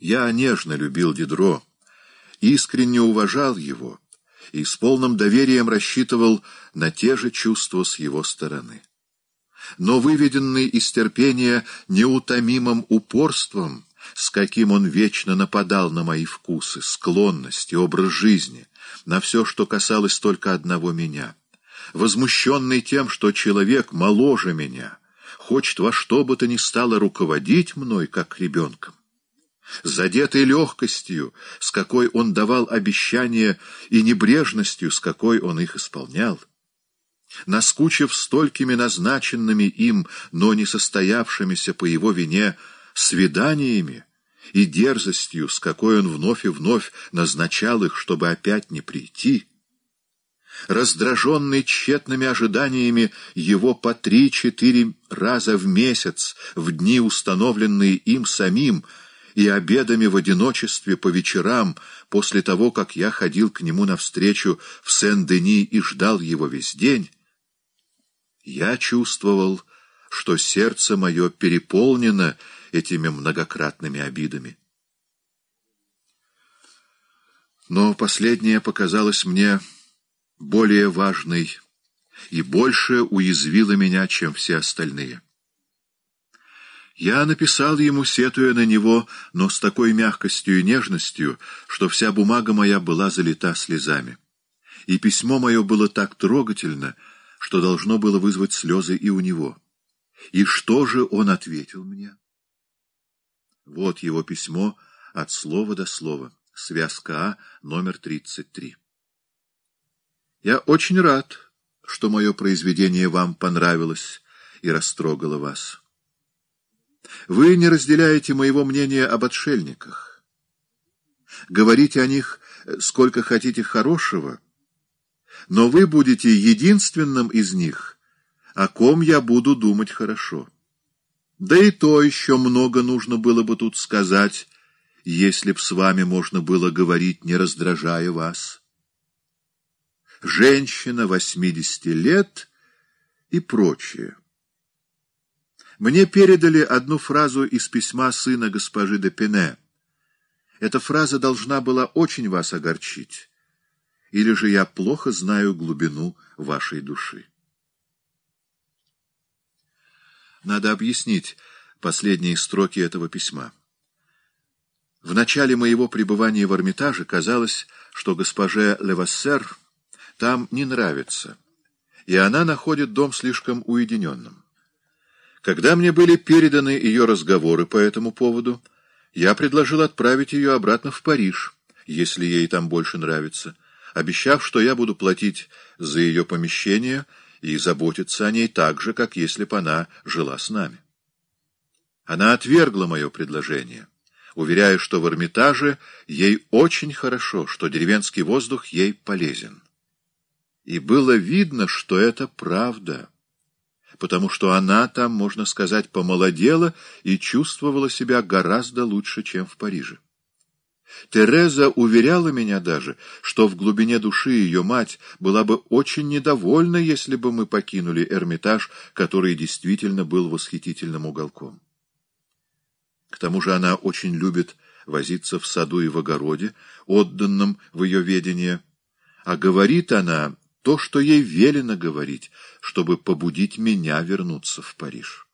Я нежно любил Дидро, искренне уважал его и с полным доверием рассчитывал на те же чувства с его стороны. Но выведенный из терпения неутомимым упорством, с каким он вечно нападал на мои вкусы, склонности, образ жизни, на все, что касалось только одного меня, возмущенный тем, что человек моложе меня хочет во что бы то ни стало руководить мной, как ребенком, задетый легкостью, с какой он давал обещания, и небрежностью, с какой он их исполнял, наскучив столькими назначенными им, но не состоявшимися по его вине свиданиями и дерзостью, с какой он вновь и вновь назначал их, чтобы опять не прийти, раздраженный тщетными ожиданиями его по 3-4 раза в месяц, в дни, установленные им самим, и обедами в одиночестве по вечерам, после того, как я ходил к нему навстречу в Сен-Дени и ждал его весь день, я чувствовал, что сердце мое переполнено этими многократными обидами. Но последнее показалось мне более важной и больше уязвило меня, чем все остальные. Я написал ему, сетуя на него, но с такой мягкостью и нежностью, что вся бумага моя была залита слезами. И письмо мое было так трогательно, что должно было вызвать слезы и у него. И что же он ответил мне? Вот его письмо от слова до слова, связка А, номер 33. Я очень рад, что мое произведение вам понравилось и растрогало вас. Вы не разделяете моего мнения об отшельниках. Говорите о них сколько хотите хорошего, но вы будете единственным из них, о ком я буду думать хорошо. Да и то еще много нужно было бы тут сказать, если б с вами можно было говорить, не раздражая вас. Женщина 80 лет и прочее. Мне передали одну фразу из письма сына госпожи де Пене. Эта фраза должна была очень вас огорчить. Или же я плохо знаю глубину вашей души. Надо объяснить последние строки этого письма. В начале моего пребывания в Эрмитаже казалось, что госпоже Левассер там не нравится, и она находит дом слишком уединенным. Когда мне были переданы ее разговоры по этому поводу, я предложил отправить ее обратно в Париж, если ей там больше нравится, обещав, что я буду платить за ее помещение и заботиться о ней так же, как если бы она жила с нами. Она отвергла мое предложение, уверяя, что в Эрмитаже ей очень хорошо, что деревенский воздух ей полезен. И было видно, что это правда, потому что она там, можно сказать, помолодела и чувствовала себя гораздо лучше, чем в Париже. Тереза уверяла меня даже, что в глубине души ее мать была бы очень недовольна, если бы мы покинули Эрмитаж, который действительно был восхитительным уголком. К тому же она очень любит возиться в саду и в огороде, отданном в ее ведение, а говорит она то, что ей велено говорить, чтобы побудить меня вернуться в Париж.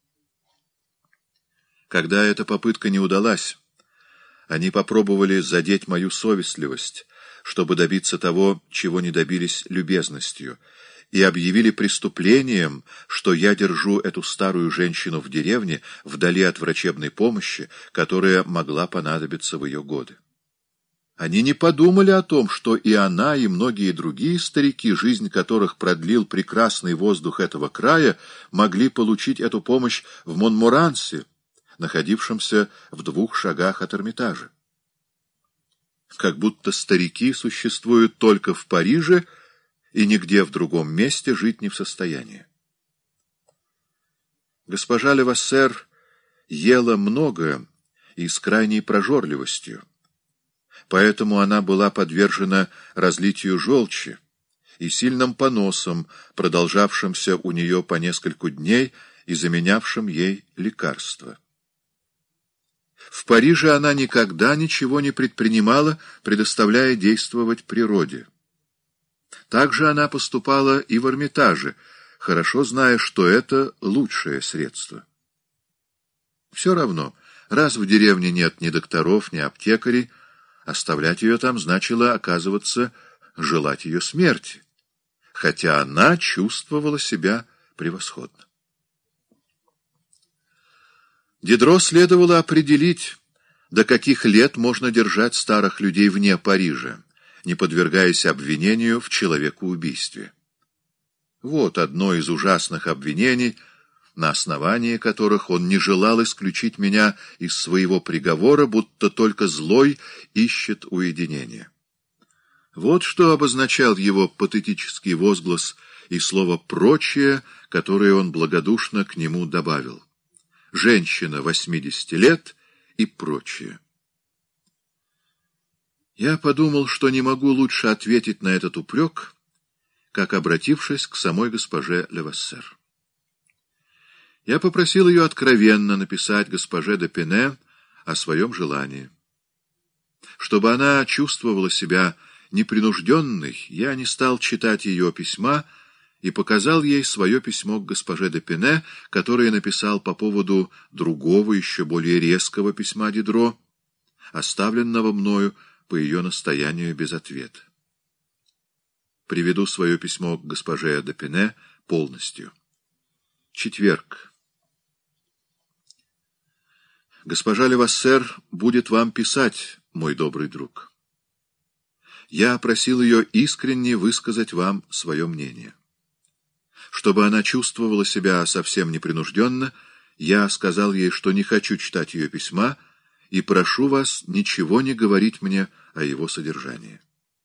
Когда эта попытка не удалась, они попробовали задеть мою совестливость, чтобы добиться того, чего не добились любезностью, и объявили преступлением, что я держу эту старую женщину в деревне, вдали от врачебной помощи, которая могла понадобиться в ее годы. Они не подумали о том, что и она, и многие другие старики, жизнь которых продлил прекрасный воздух этого края, могли получить эту помощь в Монморансе, находившемся в 2 шагах от Эрмитажа. Как будто старики существуют только в Париже и нигде в другом месте жить не в состоянии. Госпожа Левассер ела много и с крайней прожорливостью. Поэтому она была подвержена разлитию желчи и сильным поносам, продолжавшимся у нее по нескольку дней и заменявшим ей лекарства. В Париже она никогда ничего не предпринимала, предоставляя действовать природе. Так же она поступала и в Эрмитаже, хорошо зная, что это лучшее средство. Все равно, раз в деревне нет ни докторов, ни аптекарей, оставлять ее там значило, оказываться, желать ее смерти, хотя она чувствовала себя превосходно. Дидро следовало определить, до каких лет можно держать старых людей вне Парижа, не подвергаясь обвинению в человекоубийстве. Вот одно из ужасных обвинений, на основании которых он не желал исключить меня из своего приговора, будто только злой ищет уединения. Вот что обозначал его патетический возглас и слово «прочее», которое он благодушно к нему добавил. Женщина 80 лет и прочее. Я подумал, что не могу лучше ответить на этот упрек, как обратившись к самой госпоже Левассер. Я попросил ее откровенно написать госпоже де Пене о своем желании. Чтобы она чувствовала себя непринужденной, я не стал читать ее письма и показал ей свое письмо к госпоже де Пене, которое написал по поводу другого, еще более резкого письма Дидро, оставленного мною по ее настоянию без ответа. Приведу свое письмо к госпоже де Пене полностью. Четверг. Госпожа Левассер будет вам писать, мой добрый друг. Я просил ее искренне высказать вам свое мнение. Чтобы она чувствовала себя совсем непринужденно, я сказал ей, что не хочу читать ее письма и прошу вас ничего не говорить мне о его содержании.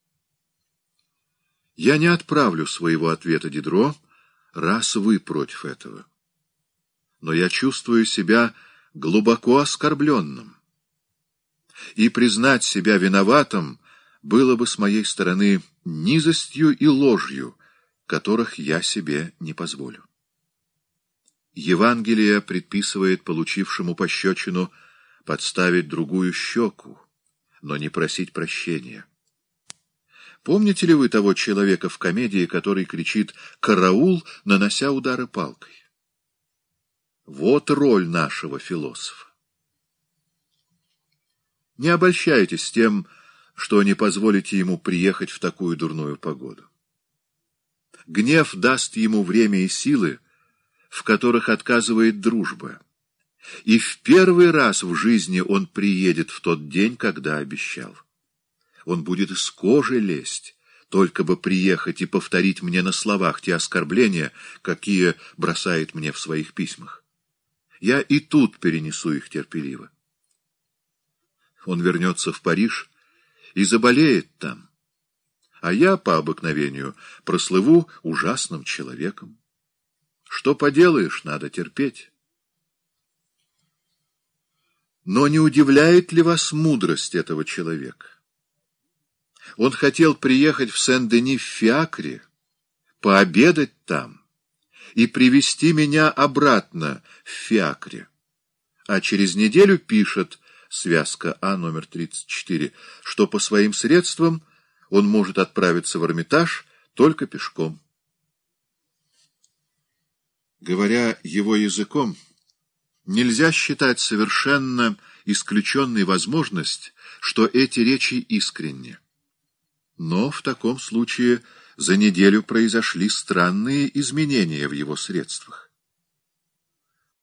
Я не отправлю своего ответа Дидро, раз вы против этого. Но я чувствую себя глубоко оскорбленным. И признать себя виноватым было бы с моей стороны низостью и ложью, которых я себе не позволю. Евангелие предписывает получившему пощечину подставить другую щеку, но не просить прощения. Помните ли вы того человека в комедии, который кричит «караул», нанося удары палкой? Вот роль нашего философа. Не обольщайтесь тем, что не позволите ему приехать в такую дурную погоду. Гнев даст ему время и силы, в которых отказывает дружба. И в первый раз в жизни он приедет в тот день, когда обещал. Он будет из кожи лезть, только бы приехать и повторить мне на словах те оскорбления, какие бросает мне в своих письмах. Я и тут перенесу их терпеливо. Он вернется в Париж и заболеет там. А я, по обыкновению, прослыву ужасным человеком. Что поделаешь, надо терпеть. Но не удивляет ли вас мудрость этого человека? Он хотел приехать в Сен-Дени в фиакре, пообедать там и привезти меня обратно в фиакре. А через неделю пишет, связка А, номер 34, что по своим средствам он может отправиться в Эрмитаж только пешком. Говоря его языком, нельзя считать совершенно исключенной возможность, что эти речи искренни. Но в таком случае за неделю произошли странные изменения в его средствах.